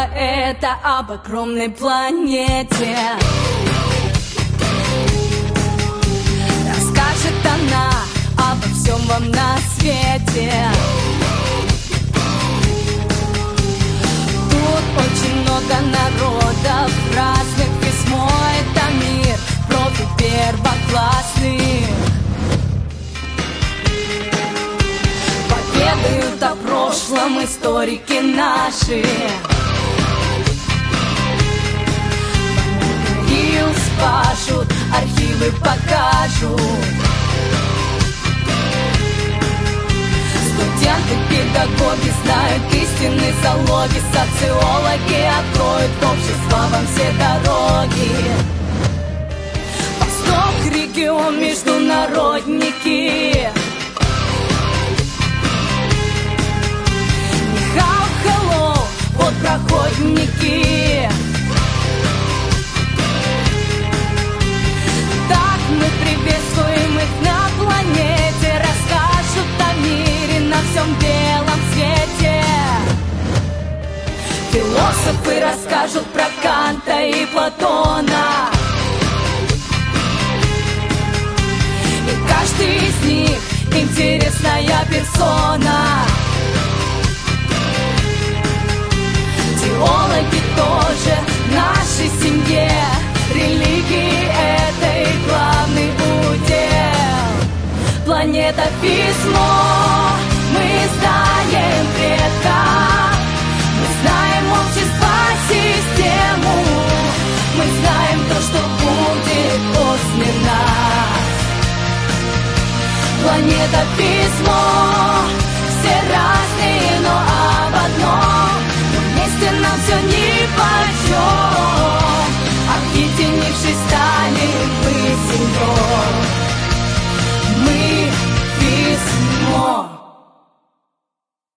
История эта об огромной планете. Расскажет она обо всем вам на свете. Тут очень много народов разных, весь мой это мир, профи первоклассный. Поведают о прошлом историки наши. Могил спашут, архивы покажут. Студенты, педагоги знают истинные залоги. Социологи откроют общество вам все дороги. Восток, регион, международники. Нихао, хеллоу, вот проходники. Так мы приветствуем их на планете. Расскажут о мире на всем белом свете. Философы расскажут про Канта и Платона. И каждый из них интересная персона. Теологи тоже в нашей семье. Религии — это их главный удел. Планета письмо, мы знаем предка. Мы знаем общество, систему. Мы знаем то, что будет после нас. Планета письмо.